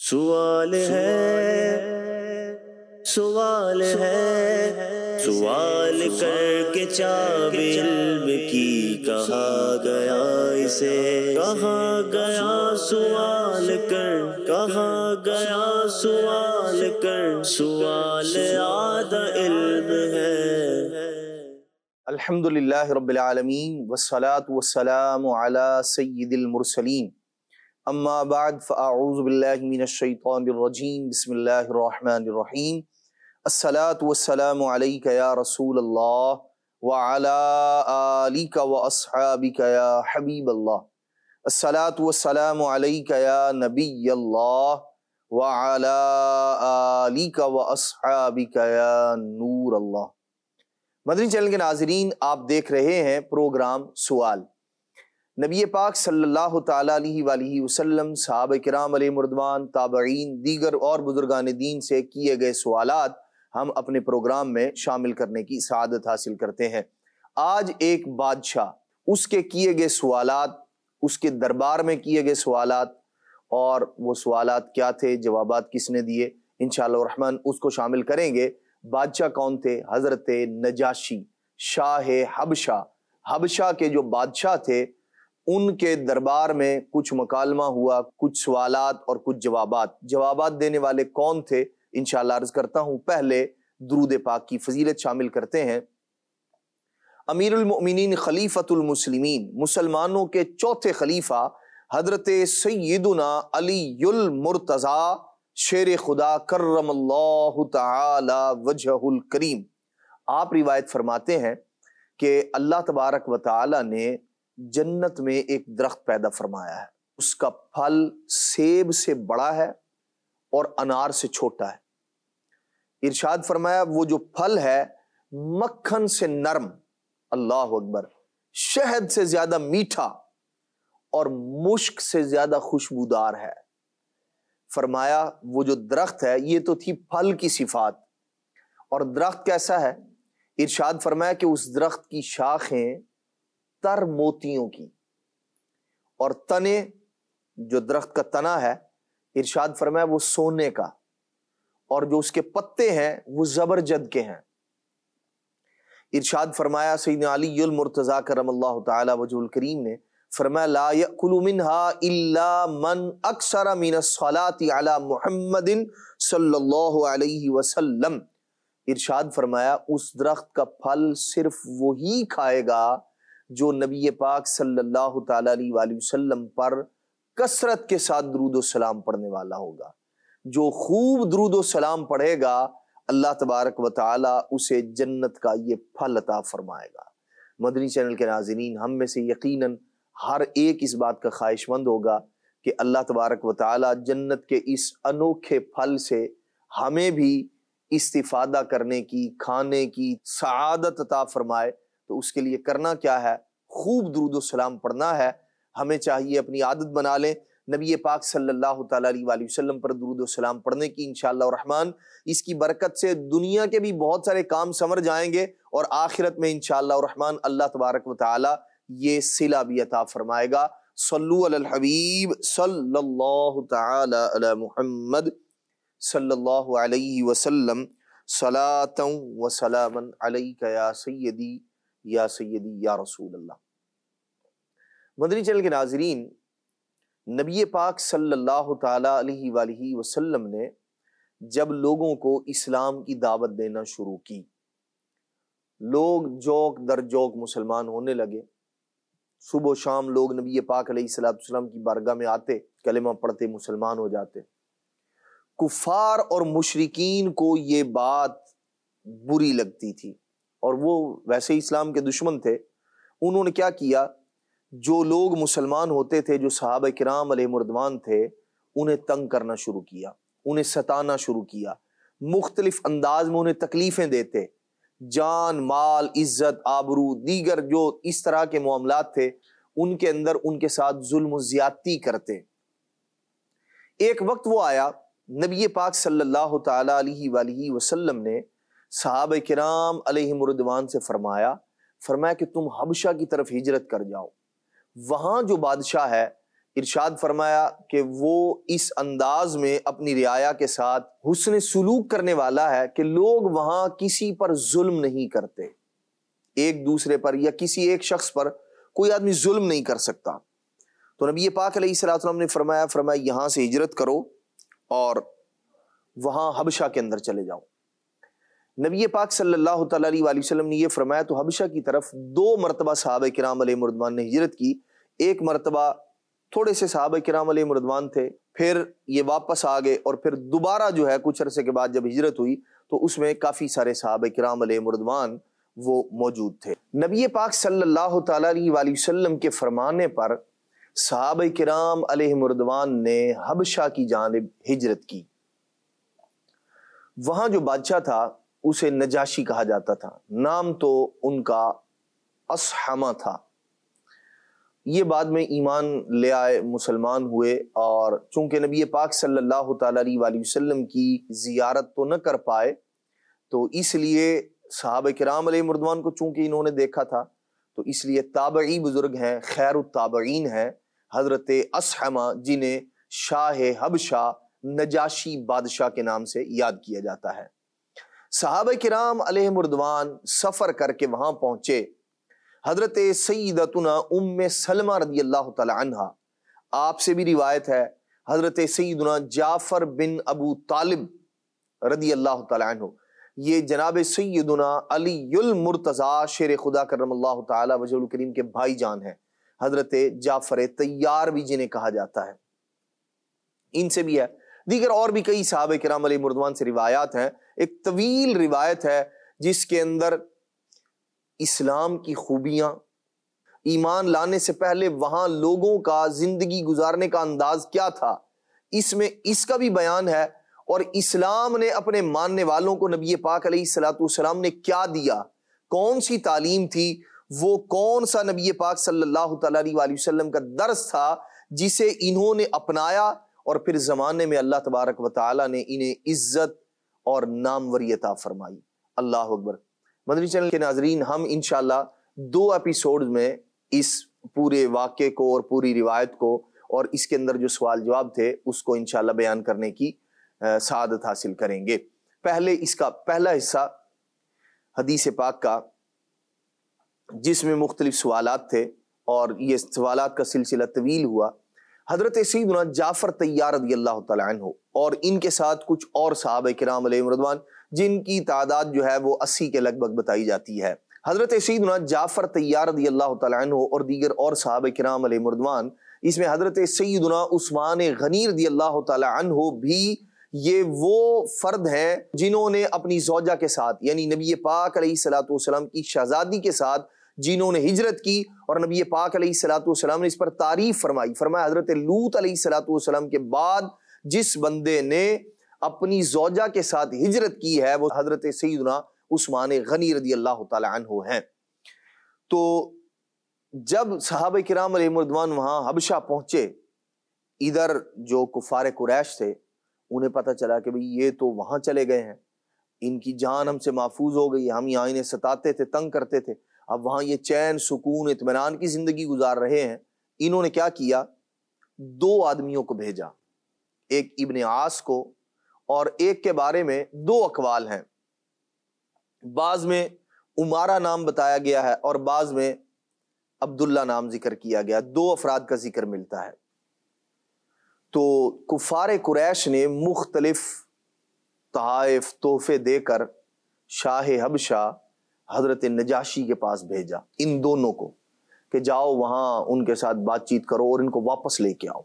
سوال ہے، سوال ہے، سوال کر کے چاب علم کی کہا گیا اسے، کہا گیا سوال کر، کہا گیا سوال کر، سوال آدھا علم ہے۔ الحمدللہ رب العالمین والصلاة والسلام علی سید المرسلین، اما بعد فاعوذ باللہ من الشیطان الرجیم، بسم اللہ الرحمن الرحیم۔ الصلاة والسلام علیک یا رسول اللہ وعلی آلک واصحابک یا حبیب اللہ۔ الصلاة والسلام علیک یا نبی اللہ وعلی آلک واصحابک یا نور اللہ۔ مدنی چینل کے ناظرین، آپ دیکھ رہے ہیں پروگرام سوال۔ نبی پاک صلی اللہ تعالیٰ علیہ وآلہ وسلم، صحابہ کرام علیہم رضوان، تابعین، دیگر اور بزرگان دین سے کیے گئے سوالات ہم اپنے پروگرام میں شامل کرنے کی سعادت حاصل کرتے ہیں۔ آج ایک بادشاہ، اس کے کیے گئے سوالات، اس کے دربار میں کیے گئے سوالات، اور وہ سوالات کیا تھے، جوابات کس نے دیے، انشاءاللہ الرحمن اس کو شامل کریں گے۔ بادشاہ کون تھے؟ حضرت نجاشی، شاہ حبشہ۔ حبشہ کے جو بادشاہ تھے، ان کے دربار میں کچھ مکالمہ ہوا، کچھ سوالات اور کچھ جوابات دینے والے کون تھے، انشاءاللہ عرض کرتا ہوں۔ پہلے درود پاک کی فضیلت شامل کرتے ہیں۔ امیر المؤمنین، خلیفۃ المسلمین، مسلمانوں کے چوتھے خلیفہ حضرت سیدنا علی المرتضیٰ شیر خدا کرم اللہ تعالی وجہہ الکریم، آپ روایت فرماتے ہیں کہ اللہ تبارک و تعالی نے جنت میں ایک درخت پیدا فرمایا ہے، اس کا پھل سیب سے بڑا ہے اور انار سے چھوٹا ہے۔ ارشاد فرمایا وہ جو پھل ہے مکھن سے نرم، اللہ اکبر، شہد سے زیادہ میٹھا اور مشک سے زیادہ خوشبودار ہے۔ فرمایا وہ جو درخت ہے، یہ تو تھی پھل کی صفات، اور درخت کیسا ہے؟ ارشاد فرمایا کہ اس درخت کی شاخیں تر موتیوں کی، اور تنے، جو درخت کا تنا ہے، ارشاد فرمایا وہ سونے کا، اور جو اس کے پتے ہیں وہ زبرجد کے ہیں۔ ارشاد فرمایا سیدنا علی المرتضیٰ کرم اللہ تعالی وجہ الکریم نے فرمایا لا یأکل منها الا من اکثر من الصلاة علی محمد صلی اللہ علیہ وسلم۔ ارشاد فرمایا اس درخت کا پھل صرف وہی کھائے گا جو نبی پاک صلی اللہ تعالی علیہ وآلہ وسلم پر کثرت کے ساتھ درود و سلام پڑھنے والا ہوگا۔ جو خوب درود و سلام پڑھے گا، اللہ تبارک و تعالی اسے جنت کا یہ پھل عطا فرمائے گا۔ مدنی چینل کے ناظرین، ہم میں سے یقیناً ہر ایک اس بات کا خواہش مند ہوگا کہ اللہ تبارک و تعالی جنت کے اس انوکھے پھل سے ہمیں بھی استفادہ کرنے کی، کھانے کی سعادت عطا فرمائے۔ تو اس کے لیے کرنا کیا ہے؟ خوب درود و سلام پڑھنا ہے۔ ہمیں چاہیے اپنی عادت بنا لیں نبی پاک صلی اللہ تعالیٰ علیہ وآلہ وسلم پر درود و سلام پڑھنے کی، انشاءاللہ الرحمن اس کی برکت سے دنیا کے بھی بہت سارے کام سمر جائیں گے، اور آخرت میں انشاءاللہ الرحمن اللہ تبارک و تعالی یہ صلہ بھی عطا فرمائے گا۔ صلو علی الحبیب صلی اللہ تعالی علی محمد صلی اللہ علیہ وسلم، صلاۃ و سلاما علیک یا سیدی یا سیدی یا رسول اللہ۔ مدنی چینل کے ناظرین، نبی پاک صلی اللہ تعالی علیہ وآلہ وسلم نے جب لوگوں کو اسلام کی دعوت دینا شروع کی، لوگ جوک در جوک مسلمان ہونے لگے۔ صبح و شام لوگ نبی پاک علیہ الصلوۃ والسلام کی بارگاہ میں آتے، کلمہ پڑھتے، مسلمان ہو جاتے۔ کفار اور مشرکین کو یہ بات بری لگتی تھی، اور وہ ویسے اسلام کے دشمن تھے۔ انہوں نے کیا کیا؟ جو لوگ مسلمان ہوتے تھے، جو صحابہ کرام علیہم رضوان تھے، انہیں تنگ کرنا شروع کیا، انہیں ستانا شروع کیا، مختلف انداز میں انہیں تکلیفیں دیتے، جان، مال، عزت، آبرو، دیگر جو اس طرح کے معاملات تھے ان کے اندر ان کے ساتھ ظلم و زیادتی کرتے۔ ایک وقت وہ آیا، نبی پاک صلی اللہ تعالی علیہ وآلہ وسلم نے صحابہ کرام علیہم رضوان سے فرمایا کہ تم حبشہ کی طرف ہجرت کر جاؤ، وہاں جو بادشاہ ہے ارشاد فرمایا کہ وہ اس انداز میں اپنی رعایا کے ساتھ حسن سلوک کرنے والا ہے کہ لوگ وہاں کسی پر ظلم نہیں کرتے، ایک دوسرے پر یا کسی ایک شخص پر کوئی آدمی ظلم نہیں کر سکتا۔ تو نبی پاک علیہ الصلوۃ والسلام نے فرمایا یہاں سے ہجرت کرو اور وہاں حبشہ کے اندر چلے جاؤ۔ نبی پاک صلی اللہ تعالیٰ علیہ وآلہ وسلم نے یہ فرمایا تو حبشہ کی طرف 2 مرتبہ صحابہ کرام علیہ رضوان نے ہجرت کی۔ ایک مرتبہ تھوڑے سے صحابہ کرام علیہ رضوان تھے، پھر یہ واپس آ گئے، اور پھر دوبارہ جو ہے کچھ عرصے کے بعد جب ہجرت ہوئی تو اس میں کافی سارے صحابہ کرام علیہ رضوان وہ موجود تھے۔ نبی پاک صلی اللہ تعالیٰ علیہ وآلہ وسلم کے فرمانے پر صحابہ کرام علیہ رضوان نے حبشہ کی جانب ہجرت کی۔ وہاں جو بادشاہ تھا اسے نجاشی کہا جاتا تھا، نام تو ان کا اصحمہ تھا۔ یہ بعد میں ایمان لے آئے، مسلمان ہوئے، اور چونکہ نبی پاک صلی اللہ تعالیٰ علیہ وآلہ وسلم کی زیارت تو نہ کر پائے تو اس لیے صحابہ کرام علیہ رضوان کو چونکہ انہوں نے دیکھا تھا تو اس لیے تابعی بزرگ ہیں، خیر التابعین ہیں حضرت اصحمہ، جنہیں شاہ حبشہ نجاشی بادشاہ کے نام سے یاد کیا جاتا ہے۔ صحابہ کرام علیہ رضوان سفر کر کے وہاں پہنچے۔ حضرت سیدتنا ام سلمہ رضی اللہ تعالی عنہ، آپ سے بھی روایت ہے، حضرت سیدنا جعفر بن ابو طالب رضی اللہ تعالی عنہ، یہ جناب سیدنا علی المرتضیٰ شیر خدا کرم اللہ تعالی وجہ الکریم کے بھائی جان ہیں، حضرت جعفر طیار بھی جنہیں کہا جاتا ہے، ان سے بھی ہے۔ دیگر اور بھی کئی صحابہ کرام علیہ رضوان سے روایات ہیں۔ ایک طویل روایت ہے جس کے اندر اسلام کی خوبیاں، ایمان لانے سے پہلے وہاں لوگوں کا زندگی گزارنے کا انداز کیا تھا، اس میں اس کا بھی بیان ہے، اور اسلام نے اپنے ماننے والوں کو نبی پاک علیہ الصلوۃ والسلام نے کیا دیا، کون سی تعلیم تھی، وہ کون سا نبی پاک صلی اللہ تعالیٰ علیہ وآلہ وسلم کا درس تھا جسے انہوں نے اپنایا، اور پھر زمانے میں اللہ تبارک و تعالیٰ نے انہیں عزت اور ناموری عطا فرمائی۔ اللہ اکبر۔ مدنی چینل کے ناظرین، ہم انشاءاللہ 2 ایپیسوڈ میں اس پورے واقعے کو اور پوری روایت کو اور اس کے اندر جو سوال جواب تھے اس کو انشاءاللہ بیان کرنے کی سعادت حاصل کریں گے۔ پہلے اس کا پہلا حصہ حدیث پاک کا، جس میں مختلف سوالات تھے اور یہ سوالات کا سلسلہ طویل ہوا۔ حضرت سیدنا جعفر طیار رضی اللہ تعالی عنہ اور ان کے ساتھ کچھ اور صحابہ کرام علیہ رضوان، جن کی تعداد جو ہے وہ 80 کے لگ بھگ بتائی جاتی ہے۔ حضرت سیدنا جعفر طیار رضی اللہ تعالی عنہ اور دیگر اور صحابہ کرام علیہ رضوان، اس میں حضرت سیدنا عثمان غنی رضی اللہ تعالی عنہ بھی یہ وہ فرد ہیں جنہوں نے اپنی زوجہ کے ساتھ، یعنی نبی پاک علیہ الصلوۃ والسلام کی شہزادی کے ساتھ جنہوں نے ہجرت کی، اور نبی پاک علیہ الصلوۃ والسلام نے اس پر تعریف فرمائی۔ فرمایا حضرت لوط علیہ الصلوۃ والسلام کے بعد جس بندے نے اپنی زوجہ کے ساتھ ہجرت کی ہے وہ حضرت سیدنا عثمان غنی رضی اللہ تعالی عنہ ہیں۔ تو جب صحابہ کرام علیہ رضوان وہاں حبشہ پہنچے، ادھر جو کفار قریش تھے انہیں پتہ چلا کہ بھئی یہ تو وہاں چلے گئے ہیں، ان کی جان ہم سے محفوظ ہو گئی، ہم یہاں انہیں ستاتے تھے، تنگ کرتے تھے، اب وہاں یہ چین سکون اطمینان کی زندگی گزار رہے ہیں۔ انہوں نے کیا کیا، 2 آدمیوں کو بھیجا، ایک ابن عاص کو، اور ایک کے بارے میں 2 اقوال ہیں، بعض میں عمارہ نام بتایا گیا ہے اور بعض میں عبداللہ نام ذکر کیا گیا، 2 افراد کا ذکر ملتا ہے۔ تو کفار قریش نے مختلف تحائف تحفے دے کر شاہ حبشہ حضرت نجاشی کے پاس بھیجا ان دونوں کو کہ جاؤ وہاں ان کے ساتھ بات چیت کرو اور ان کو واپس لے کے آؤ۔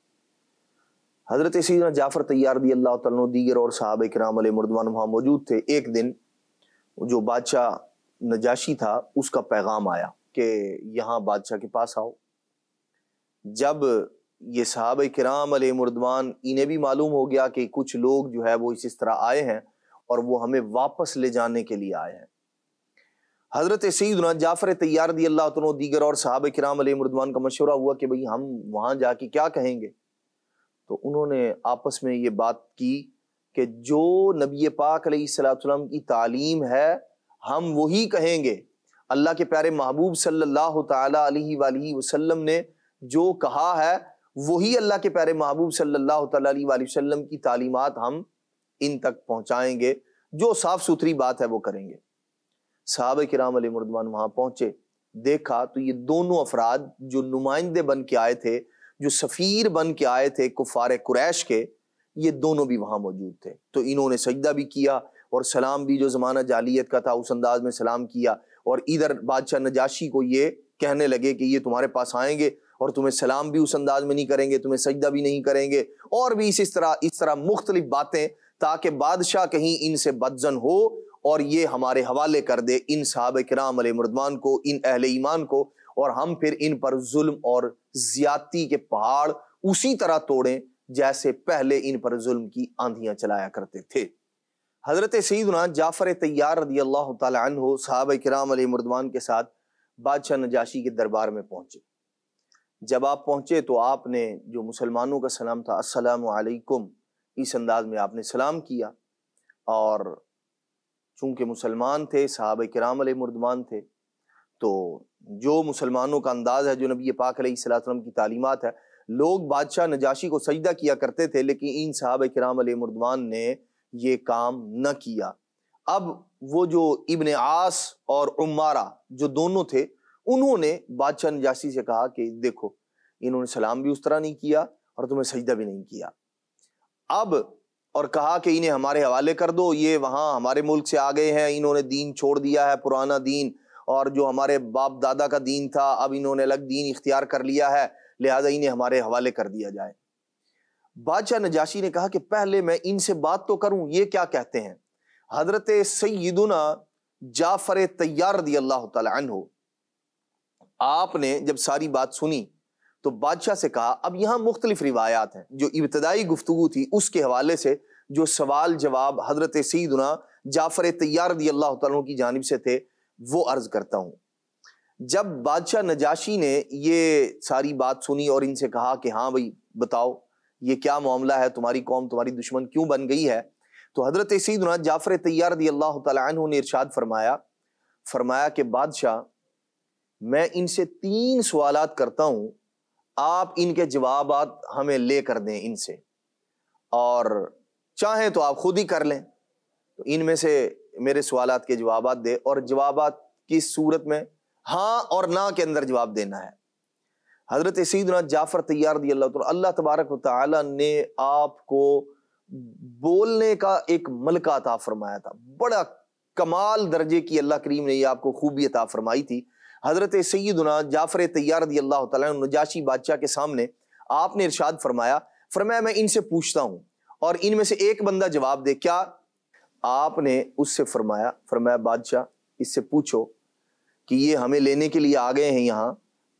حضرت سیدنا جعفر طیار رضی اللہ تعالیٰ عنہ دیگر اور صحابہ کرام علیہ رضوان وہاں موجود تھے۔ ایک دن جو بادشاہ نجاشی تھا اس کا پیغام آیا کہ یہاں بادشاہ کے پاس آؤ۔ جب یہ صحابہ کرام علیہ رضوان، انہیں بھی معلوم ہو گیا کہ کچھ لوگ جو ہے وہ اس طرح آئے ہیں اور وہ ہمیں واپس لے جانے کے لیے آئے ہیں۔ حضرت سیدنا جعفر طیار رضی اللہ عنہ دیگر اور صحابہ کرام علیہ رضوان کا مشورہ ہوا کہ بھئی ہم وہاں جا کے کیا کہیں گے، تو انہوں نے آپس میں یہ بات کی کہ جو نبی پاک علیہ الصلوۃ والسلام کی تعلیم ہے ہم وہی کہیں گے۔ اللہ کے پیارے محبوب صلی اللہ تعالی علیہ وآلہ وسلم نے جو کہا ہے وہی اللہ کے پیارے محبوب صلی اللہ تعالیٰ علیہ وآلہ وسلم کی تعلیمات ہم ان تک پہنچائیں گے، جو صاف ستھری بات ہے وہ کریں گے۔ صحابہ کرام علیہ مردوان وہاں پہنچے، دیکھا تو یہ دونوں افراد جو نمائندے بن کے آئے تھے، جو سفیر بن کے آئے تھے کفار قریش کے، یہ دونوں بھی وہاں موجود تھے۔ تو انہوں نے سجدہ بھی کیا اور سلام بھی جو زمانہ جاہلیت کا تھا اس انداز میں سلام کیا، اور ادھر بادشاہ نجاشی کو یہ کہنے لگے کہ یہ تمہارے پاس آئیں گے اور تمہیں سلام بھی اس انداز میں نہیں کریں گے، تمہیں سجدہ بھی نہیں کریں گے، اور بھی اس طرح مختلف باتیں، تاکہ بادشاہ کہیں ان سے بدظن ہو اور یہ ہمارے حوالے کر دے ان صحابہ کرام علیہ مردوان کو، ان اہل ایمان کو، اور ہم پھر ان پر ظلم اور زیادتی کے پہاڑ اسی طرح توڑیں جیسے پہلے ان پر ظلم کی آندھیاں چلایا کرتے تھے۔ حضرت سیدنا جعفر طیار رضی اللہ تعالی عنہ صحابہ کرام علیہ مردوان کے ساتھ بادشاہ نجاشی کے دربار میں پہنچے۔ جب آپ پہنچے تو آپ نے جو مسلمانوں کا سلام تھا، السلام علیکم، اس انداز میں آپ نے سلام کیا، اور چونکہ مسلمان تھے، صحابہ کرام علیہ مردوان تھے، تو جو مسلمانوں کا انداز ہے، جو نبی پاک علیہ الصلوۃ والسلام کی تعلیمات ہے، لوگ بادشاہ نجاشی کو سجدہ کیا کرتے تھے، لیکن ان صحابہ کرام علیہ مردوان نے یہ کام نہ کیا۔ اب وہ جو ابن عاص اور عمارہ جو دونوں تھے، انہوں نے بادشاہ نجاشی سے کہا کہ دیکھو انہوں نے سلام بھی اس طرح نہیں کیا اور تمہیں سجدہ بھی نہیں کیا، اب اور کہا کہ انہیں ہمارے حوالے کر دو، یہ وہاں ہمارے ملک سے آ گئے ہیں، انہوں نے دین چھوڑ دیا ہے، پرانا دین، اور جو ہمارے باپ دادا کا دین تھا اب انہوں نے الگ دین اختیار کر لیا ہے، لہذا انہیں ہمارے حوالے کر دیا جائے۔ بادشاہ نجاشی نے کہا کہ پہلے میں ان سے بات تو کروں، یہ کیا کہتے ہیں۔ حضرت سیدنا جعفر طیار رضی اللہ تعالی عنہ، آپ نے جب ساری بات سنی تو بادشاہ سے کہا، اب یہاں مختلف روایات ہیں، جو ابتدائی گفتگو تھی اس کے حوالے سے جو سوال جواب حضرت سیدنا جعفر طیار رضی اللہ تعالیٰ کی جانب سے تھے وہ عرض کرتا ہوں۔ جب بادشاہ نجاشی نے یہ ساری بات سنی اور ان سے کہا کہ ہاں بھائی بتاؤ یہ کیا معاملہ ہے، تمہاری قوم تمہاری دشمن کیوں بن گئی ہے، تو حضرت سیدنا جعفر طیار رضی اللہ تعالی عنہ نے ارشاد فرمایا کہ بادشاہ میں ان سے 3 سوالات کرتا ہوں، آپ ان کے جوابات ہمیں لے کر دیں ان سے، اور چاہیں تو آپ خود ہی کر لیں، تو ان میں سے میرے سوالات کے جوابات دے، اور جوابات کی صورت میں ہاں اور نہ کے اندر جواب دینا ہے۔ حضرت سیدنا جعفر طیار رضی اللہ تبارک و تعالی نے آپ کو بولنے کا ایک ملکہ عطا فرمایا تھا، بڑا کمال درجے کی اللہ کریم نے یہ آپ کو خوبی عطا فرمائی تھی۔ حضرت سیدنا جعفر طیار رضی اللہ تعالیٰ نجاشی بادشاہ کے سامنے آپ نے ارشاد فرمایا میں ان سے پوچھتا ہوں اور ان میں سے ایک بندہ جواب دے، کیا؟ آپ نے اس سے فرمایا بادشاہ اس سے پوچھو کہ یہ ہمیں لینے کے لیے آ گئے ہیں یہاں،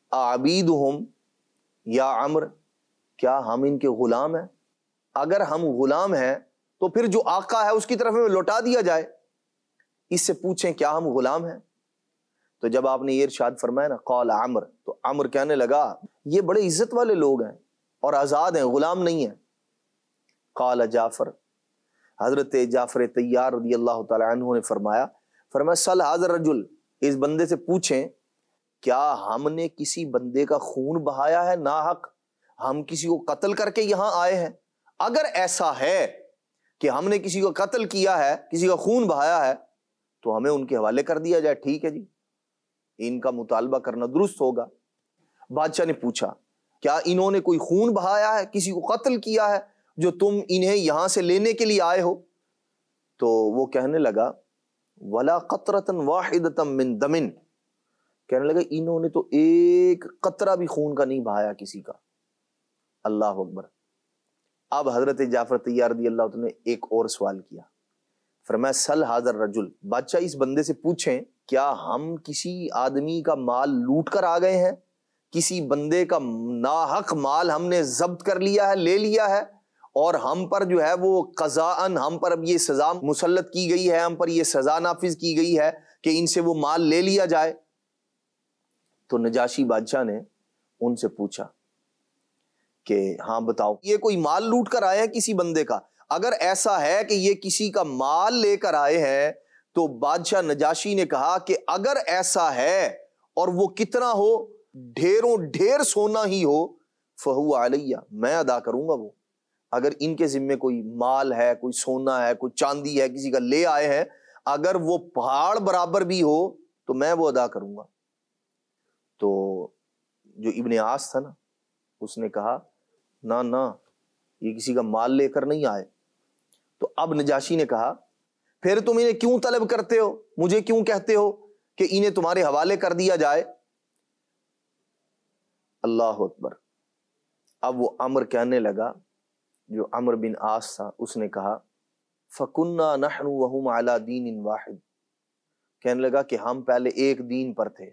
عبیدہم یا عمر، کیا ہم ان کے غلام ہیں؟ اگر ہم غلام ہیں تو پھر جو آقا ہے اس کی طرف ہمیں لوٹا دیا جائے، اس سے پوچھیں کیا ہم غلام ہیں؟ تو جب آپ نے یہ ارشاد فرمایا نا قال عمر، تو عمر کہنے لگا یہ بڑے عزت والے لوگ ہیں اور آزاد ہیں، غلام نہیں ہیں۔ قال جعفر، حضرت جعفر طیار رضی اللہ تعالی عنہ نے فرمایا سل ھذا الرجل، اس بندے سے پوچھیں کیا ہم نے کسی بندے کا خون بہایا ہے ناحق، ہم کسی کو قتل کر کے یہاں آئے ہیں؟ اگر ایسا ہے کہ ہم نے کسی کو قتل کیا ہے، کسی کا خون بہایا ہے، تو ہمیں ان کے حوالے کر دیا جائے، ٹھیک ہے جی، ان کا مطالبہ کرنا درست ہوگا۔ بادشاہ نے پوچھا کیا انہوں نے کوئی خون بہایا ہے، کسی کو قتل کیا ہے جو تم انہیں یہاں سے لینے کے لیے آئے ہو؟ تو وہ کہنے لگا ولا قطرۃ واحدۃ من دم، کہنے لگا انہوں نے تو ایک قطرہ بھی خون کا نہیں بہایا کسی کا۔ اللہ اکبر۔ اب حضرت جعفر طیار رضی اللہ عنہ نے ایک اور سوال کیا، فرمایا سل ھذا الرجل، بادشاہ اس بندے سے پوچھیں کیا ہم کسی آدمی کا مال لوٹ کر آ گئے ہیں، کسی بندے کا ناحق مال ہم نے ضبط کر لیا ہے، لے لیا ہے، اور ہم پر جو ہے وہ قضاءً ہم پر اب یہ سزا مسلط کی گئی ہے، ہم پر یہ سزا نافذ کی گئی ہے کہ ان سے وہ مال لے لیا جائے؟ تو نجاشی بادشاہ نے ان سے پوچھا کہ ہاں بتاؤ یہ کوئی مال لوٹ کر آئے ہیں کسی بندے کا؟ اگر ایسا ہے کہ یہ کسی کا مال لے کر آئے ہیں تو بادشاہ نجاشی نے کہا کہ اگر ایسا ہے اور وہ کتنا ہو، ڈھیروں ڈھیر سونا ہی ہو، فہو علیہ، میں ادا کروں گا وہ۔ اگر ان کے ذمے کوئی مال ہے، کوئی سونا ہے، کوئی چاندی ہے، کسی کا لے آئے ہیں، اگر وہ پہاڑ برابر بھی ہو تو میں وہ ادا کروں گا۔ تو جو ابن عاص تھا نا، اس نے کہا نہ یہ کسی کا مال لے کر نہیں آئے۔ تو اب نجاشی نے کہا پھر تم انہیں کیوں طلب کرتے ہو، مجھے کیوں کہتے ہو کہ انہیں تمہارے حوالے کر دیا جائے؟ اللہ اکبر۔ اب وہ عمر کہنے لگا، جو عمر بن عاص تھا، اس نے کہا فَكُنَّا نَحْنُ وَهُمْ عَلَى دِينٍ وَاحِدٍ، کہنے لگا کہ ہم پہلے ایک دین پر تھے،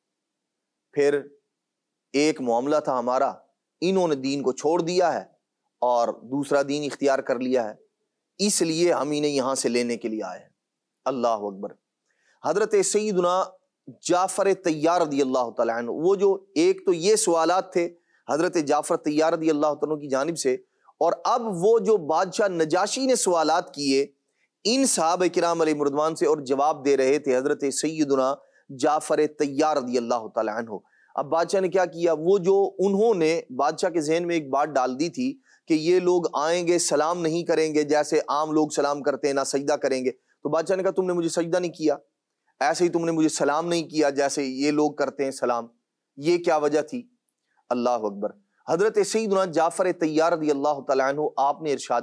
پھر ایک معاملہ تھا ہمارا، انہوں نے دین کو چھوڑ دیا ہے اور دوسرا دین اختیار کر لیا ہے، اس لیے ہم انہیں یہاں سے لینے کے لیے آئے ہیں۔ اللہ اکبر۔ حضرت سیدنا جعفر طیار رضی اللہ تعالیٰ عنہ، وہ جو ایک تو یہ سوالات تھے حضرت جعفر طیار رضی اللہ تعالیٰ کی جانب سے، اور اب وہ جو بادشاہ نجاشی نے سوالات کیے ان صحابہ کرام علیہ مردوان سے، اور جواب دے رہے تھے حضرت سیدنا جعفر طیار رضی اللہ تعالیٰ عنہ۔ اب بادشاہ نے کیا کیا، وہ جو انہوں نے بادشاہ کے ذہن میں ایک بات ڈال دی تھی کہ یہ لوگ آئیں گے سلام نہیں کریں گے جیسے عام لوگ سلام کرتے ہیں، نہ سجدہ کریں گے، تو بادشاہ نے کہا تم نے مجھے سجدہ نہیں کیا، ایسے ہی تم نے مجھے سلام نہیں کیا جیسے یہ لوگ کرتے ہیں سلام، یہ کیا وجہ تھی؟ اللہ اکبر۔ حضرت سیدنا جعفر طیار رضی اللہ تعالیٰ عنہ آپ نے ارشاد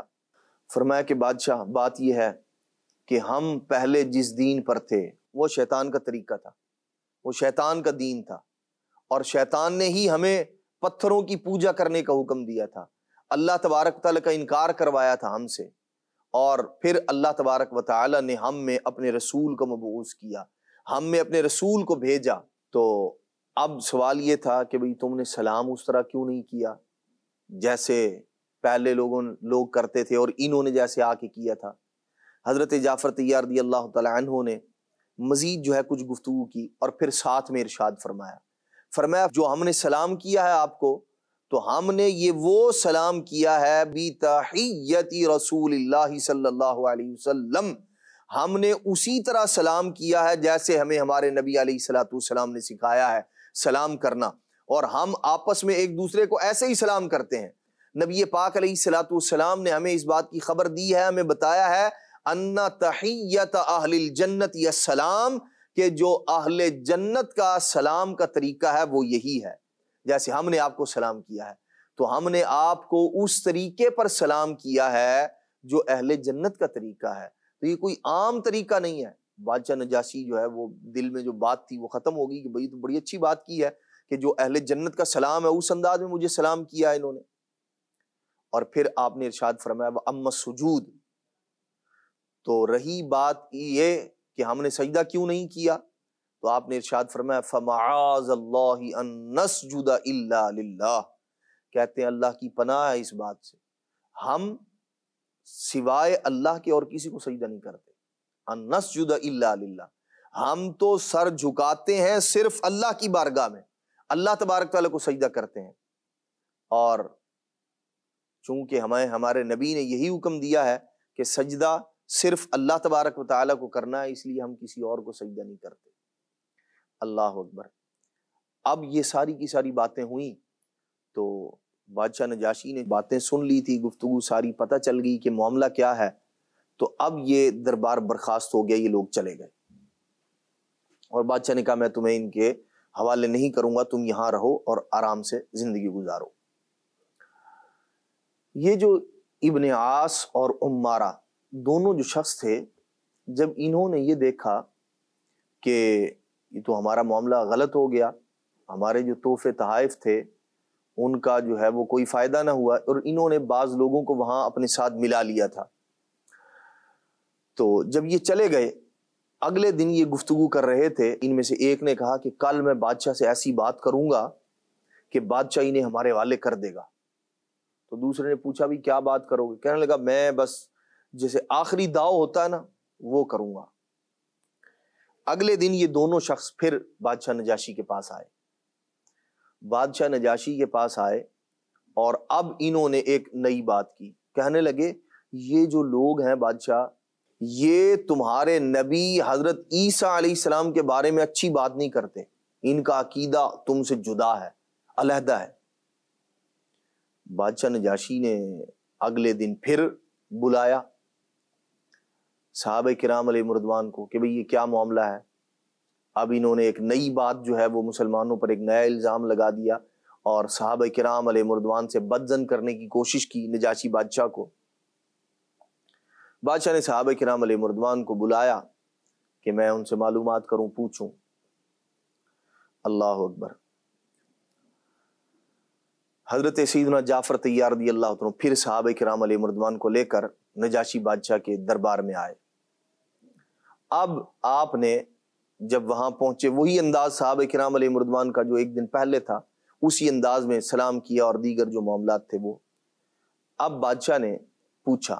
فرمایا کہ بادشاہ بات یہ ہے کہ ہم پہلے جس دین پر تھے وہ شیطان کا طریقہ تھا، وہ شیطان کا دین تھا، اور شیطان نے ہی ہمیں پتھروں کی پوجا کرنے کا حکم دیا تھا، اللہ تبارک و تعالیٰ کا انکار کروایا تھا ہم سے، اور پھر اللہ تبارک و تعالیٰ نے ہم میں اپنے رسول کو مبعوث کیا، ہم میں اپنے رسول کو بھیجا۔ تو اب سوال یہ تھا کہ بھئی تم نے سلام اس طرح کیوں نہیں کیا جیسے پہلے لوگ کرتے تھے اور انہوں نے جیسے آ کے کیا تھا؟ حضرت جعفر طیار رضی اللہ تعالیٰ عنہ نے مزید جو ہے کچھ گفتگو کی، اور پھر ساتھ میں ارشاد فرمایا جو ہم نے سلام کیا ہے آپ کو، تو ہم نے یہ وہ سلام کیا ہے بتحیت رسول اللہ صلی اللہ علیہ وسلم، ہم نے اسی طرح سلام کیا ہے جیسے ہمیں ہمارے نبی علیہ الصلوۃ والسلام نے سکھایا ہے سلام کرنا، اور ہم آپس میں ایک دوسرے کو ایسے ہی سلام کرتے ہیں۔ نبی پاک علیہ الصلوۃ والسلام نے ہمیں اس بات کی خبر دی ہے، ہمیں بتایا ہے ان تحیت اہل الجنت السلام، کہ جو اہل جنت کا سلام کا طریقہ ہے وہ یہی ہے جیسے ہم نے آپ کو سلام کیا ہے، تو ہم نے آپ کو اس طریقے پر سلام کیا ہے جو اہل جنت کا طریقہ ہے، تو یہ کوئی عام طریقہ نہیں ہے۔ بادشاہ نجاشی جو ہے وہ دل میں جو بات تھی وہ ختم ہوگی کہ بھئی تو بڑی اچھی بات کی ہے کہ جو اہل جنت کا سلام ہے اس انداز میں مجھے سلام کیا ہے انہوں نے۔ اور پھر آپ نے ارشاد فرمایا وَأَمَّا السُّجُودُ، تو رہی بات یہ کہ ہم نے سجدہ کیوں نہیں کیا، تو آپ نے ارشاد فرمایا فَمَعَاذَ اللَّهِ أَن نَسْجُدَ إِلَّا لِلَّهِ، کہتے ہیں اللہ کی پناہ ہے اس بات سے، ہم سوائے اللہ کے اور کسی کو سجدہ نہیں کرتے، ان نسجد الا للہ، ہم تو سر جھکاتے ہیں صرف اللہ کی بارگاہ میں، اللہ تبارک تعالیٰ کو سجدہ کرتے ہیں، اور چونکہ ہمارے نبی نے یہی حکم دیا ہے کہ سجدہ صرف اللہ تبارک و تعالیٰ کو کرنا ہے، اس لیے ہم کسی اور کو سجدہ نہیں کرتے۔ اللہ اکبر۔ اب یہ ساری کی ساری باتیں ہوئیں تو بادشاہ نجاشی نے باتیں سن لی تھی، گفتگو ساری پتہ چل گئی کہ معاملہ کیا ہے، تو اب یہ دربار برخاست ہو گیا، یہ لوگ چلے گئے، اور بادشاہ نے کہا میں تمہیں ان کے حوالے نہیں کروں گا، تم یہاں رہو اور آرام سے زندگی گزارو۔ یہ جو ابن عاص اور عمارہ دونوں جو شخص تھے، جب انہوں نے یہ دیکھا کہ یہ تو ہمارا معاملہ غلط ہو گیا، ہمارے جو تحفے تحائف تھے ان کا جو ہے وہ کوئی فائدہ نہ ہوا، اور انہوں نے بعض لوگوں کو وہاں اپنے ساتھ ملا لیا تھا، تو جب یہ چلے گئے اگلے دن یہ گفتگو کر رہے تھے، ان میں سے ایک نے کہا کہ کل میں بادشاہ سے ایسی بات کروں گا کہ بادشاہ انہیں ہمارے حوالے کر دے گا۔ تو دوسرے نے پوچھا بھی کیا بات کرو گے؟ کہنے لگا میں بس جیسے آخری داؤ ہوتا ہے نا وہ کروں گا۔ اگلے دن یہ دونوں شخص پھر بادشاہ نجاشی کے پاس آئے، بادشاہ نجاشی کے پاس آئے اور اب انہوں نے ایک نئی بات کی، کہنے لگے یہ جو لوگ ہیں بادشاہ، یہ تمہارے نبی حضرت عیسیٰ علیہ السلام کے بارے میں اچھی بات نہیں کرتے، ان کا عقیدہ تم سے جدا ہے، علیحدہ ہے، بادشاہ نجاشی نے اگلے دن پھر بلایا صحابہ کرام علیہ رضوان کو کہ بھئی یہ کیا معاملہ ہے. اب انہوں نے ایک نئی بات جو ہے وہ مسلمانوں پر ایک نیا الزام لگا دیا اور صحابہ کرام علیہ رضوان سے بدظن کرنے کی کوشش کی نجاشی بادشاہ کو. بادشاہ نے صحابہ کرام علیہ رضوان کو بلایا کہ میں ان سے معلومات کروں، پوچھوں. اللہ اکبر. حضرت سیدنا جعفر طیار رضی اللہ عنہ پھر صحابہ کرام علیہ رضوان کو لے کر نجاشی بادشاہ کے دربار میں آئے. اب آپ نے جب وہاں پہنچے وہی انداز صحابہ کرام علیہ رضوان کا جو ایک دن پہلے تھا اسی انداز میں سلام کیا اور دیگر جو معاملات تھے وہ. اب بادشاہ نے پوچھا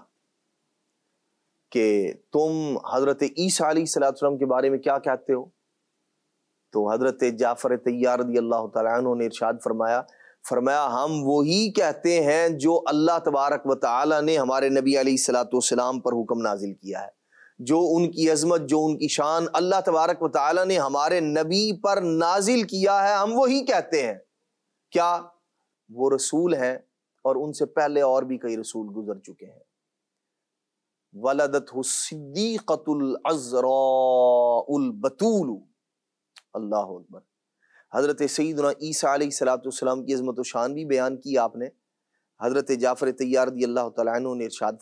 کہ تم حضرت عیسیٰ علیہ السلام کے بارے میں کیا کہتے ہو؟ تو حضرت جعفر طیار رضی اللہ تعالیٰ عنہ نے ارشاد فرمایا ہم وہی کہتے ہیں جو اللہ تبارک و تعالی نے ہمارے نبی علیہ السلام پر حکم نازل کیا ہے. جو ان کی عظمت، جو ان کی شان اللہ تبارک و تعالی نے ہمارے نبی پر نازل کیا ہے ہم وہی کہتے ہیں. کیا وہ رسول ہیں اور ان سے پہلے اور بھی کئی رسول گزر چکے ہیں. ولدتہ الصدیقۃ العذراء البتول. اللہ اکبر. حضرت سیدنا عیسیٰ علیہ السلام کی عظمت و شان بھی بیان کی آپ نے. حضرت جعفر طیار رضی اللہ تعالیٰ عنہ نے ارشاد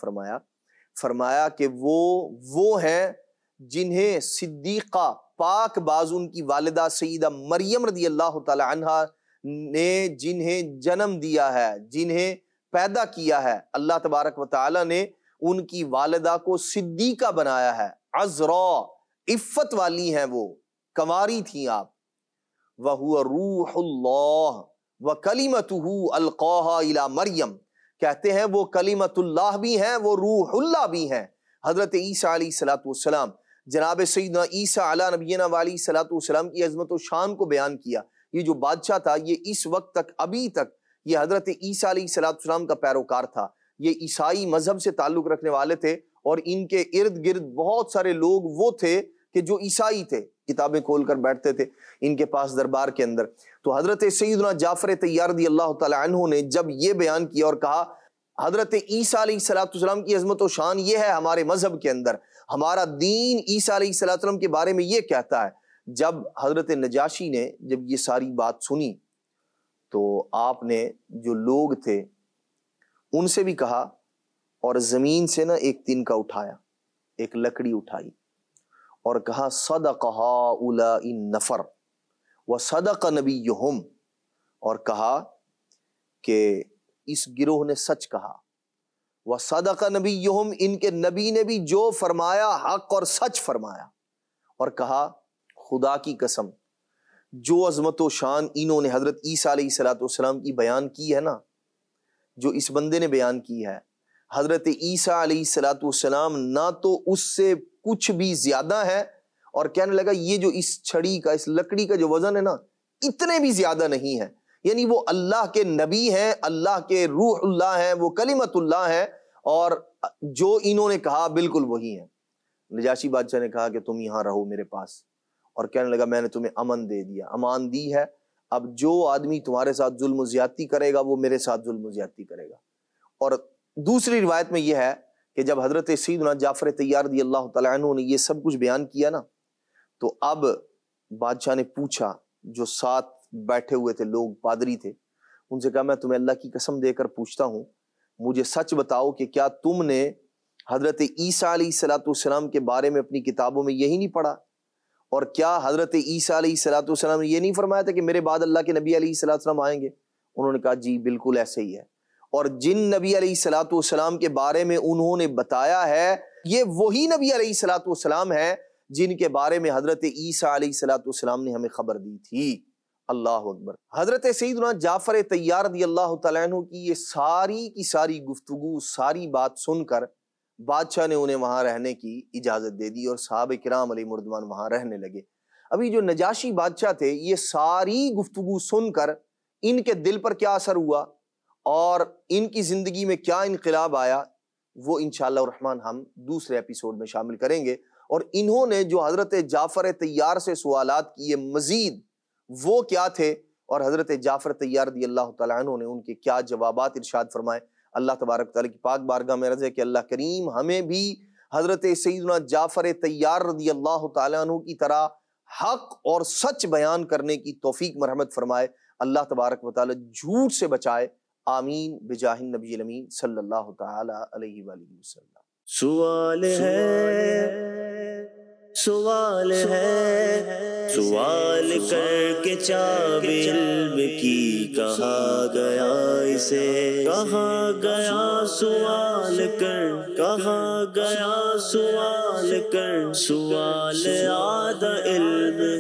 فرمایا کہ وہ ہیں جنہیں صدیقہ پاک باز ان کی والدہ سیدہ مریم رضی اللہ تعالیٰ عنہا نے جنہیں جنم دیا ہے، جنہیں پیدا کیا ہے. اللہ تبارک و تعالیٰ نے ان کی والدہ کو صدیقہ بنایا ہے. عذراء، عفت والی ہیں، وہ کنواری تھیں آپ. وَهُوَ رُوحُ اللَّهِ وَكَلِمَتُهُ أَلْقَاهَا إِلَى مریم. کہتے ہیں وہ کلمت اللہ بھی ہیں، وہ روح اللہ بھی ہیں. حضرت عیسیٰ علیہ السلام، جناب سیدنا عیسیٰ علی نبینا علیہ السلام کی عظمت و شان کو بیان کیا. یہ جو بادشاہ تھا یہ اس وقت تک، ابھی تک یہ حضرت عیسیٰ علیہ السلام کا پیروکار تھا. یہ عیسائی مذہب سے تعلق رکھنے والے تھے اور ان کے ارد گرد بہت سارے لوگ وہ تھے کہ جو عیسائی تھے، کتابیں کھول کر بیٹھتے تھے ان کے پاس دربار کے اندر. تو حضرت سیدنا جعفر طیار رضی اللہ تعالی عنہ نے جب یہ بیان کیا اور کہا حضرت عیسیٰ علیہ السلام کی عظمت و شان یہ ہے ہمارے مذہب کے اندر، ہمارا دین عیسیٰ علیہ السلام کے بارے میں یہ کہتا ہے. جب حضرت نجاشی نے جب یہ ساری بات سنی تو آپ نے جو لوگ تھے ان سے بھی کہا اور زمین سے نا ایک تنکا اٹھایا، ایک لکڑی اٹھائی اور کہا صدق ہؤلاء النفر وصدق نبیہم، اور کہا کہ اس گروہ نے سچ کہا. وصدق نبیہم، ان کے نبی نے بھی جو فرمایا حق اور سچ فرمایا. اور کہا خدا کی قسم جو عظمت و شان انہوں نے حضرت عیسیٰ علیہ السلام کی بیان کی ہے نا، جو اس بندے نے بیان کی ہے، حضرت عیسیٰ علیہ السلام نہ تو اس سے کچھ بھی زیادہ ہے، اور کہنے لگا یہ جو اس چھڑی کا، اس لکڑی کا جو وزن ہے نا اتنے بھی زیادہ نہیں ہے. یعنی وہ اللہ کے نبی ہیں، اللہ کے روح اللہ ہیں، وہ کلمت اللہ ہیں، اور جو انہوں نے کہا بالکل وہی ہیں. نجاشی بادشاہ نے کہا کہ تم یہاں رہو میرے پاس، اور کہنے لگا میں نے تمہیں امن دے دیا، امان دی ہے. اب جو آدمی تمہارے ساتھ ظلم و زیادتی کرے گا وہ میرے ساتھ ظلم و زیادتی کرے گا. اور دوسری روایت میں یہ ہے کہ جب حضرت سیدنا جعفر طیار رضی اللہ تعالیٰ عنہ نے یہ سب کچھ بیان کیا نا، تو اب بادشاہ نے پوچھا، جو ساتھ بیٹھے ہوئے تھے لوگ، پادری تھے، ان سے کہا میں تمہیں اللہ کی قسم دے کر پوچھتا ہوں، مجھے سچ بتاؤ کہ کیا تم نے حضرت عیسیٰ علیہ السلام کے بارے میں اپنی کتابوں میں یہی نہیں پڑھا؟ اور کیا حضرت عیسیٰ علیہ السلام نے یہ نہیں فرمایا تھا کہ میرے بعد اللہ کے نبی علیہ السلام آئیں گے؟ انہوں نے کہا جی بالکل ایسے ہی ہے. اور جن نبی علیہ السلام کے بارے میں انہوں نے بتایا ہے یہ وہی نبی علیہ السلام ہے جن کے بارے میں حضرت عیسیٰ علیہ السلام نے ہمیں خبر دی تھی. اللہ اکبر. حضرت سیدنا جعفر طیار رضی اللہ تعالیٰ عنہ کی یہ ساری کی ساری گفتگو، ساری بات سن کر بادشاہ نے انہیں وہاں رہنے کی اجازت دے دی اور صحابہ کرام علیہ رضوان وہاں رہنے لگے. ابھی جو نجاشی بادشاہ تھے یہ ساری گفتگو سن کر ان کے دل پر کیا اثر ہوا اور ان کی زندگی میں کیا انقلاب آیا، وہ انشاءاللہ الرحمن ہم دوسرے ایپیسوڈ میں شامل کریں گے. اور انہوں نے جو حضرت جعفر طیار سے سوالات کیے مزید وہ کیا تھے اور حضرت جعفر طیار رضی اللہ تعالیٰ عنہ نے ان کے کیا جوابات ارشاد فرمائے۔ اللہ تبارک تعالیٰ کی پاک بارگاہ میں عرض ہے کہ اللہ کریم ہمیں بھی حضرت سیدنا جعفر طیار رضی اللہ تعالیٰ عنہ کی طرح حق اور سچ بیان کرنے کی توفیق مرحمت فرمائے۔ اللہ تبارک و تعالیٰ جھوٹ سے بچائے، آمین بجاہ النبی الامین صلی اللہ تعالیٰ علیہ وآلہ وسلم۔ سوال ہے، سوال ہے، سوال کر کے چاب علم کی کہا گیا اسے، کہا گیا سوال کر، کہا گیا سوال کر، سوال آدھا علم